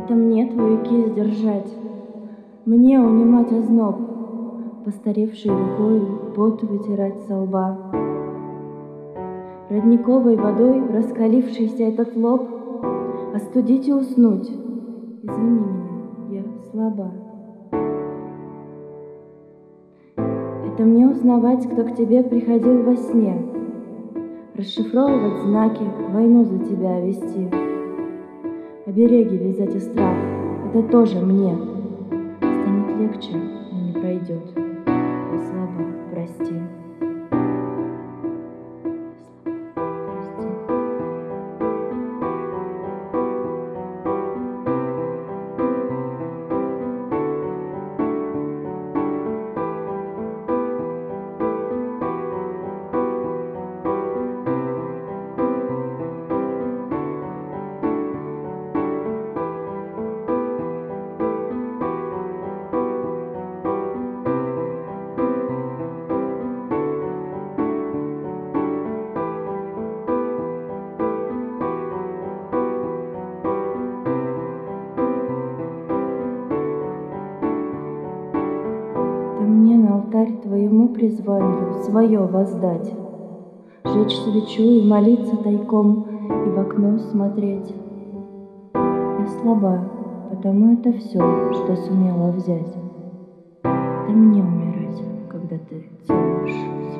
Это мне твою кисть держать, мне унимать озноб, постаревшей рукой пот вытирать со лба. Родниковой водой раскалившийся этот лоб остудить и уснуть. Извини меня, я слаба. Это мне узнавать, кто к тебе приходил во сне, расшифровывать знаки, войну за тебя вести. Обереги вязать из трав — это тоже мне. Станет легче, но не пройдет. Я слаба, прости. Мне на алтарь твоему призванию свое воздать, жечь свечу и молиться тайком, и в окно смотреть. Я слаба, потому это все, что сумела взять. Да мне умирать, когда ты целуешь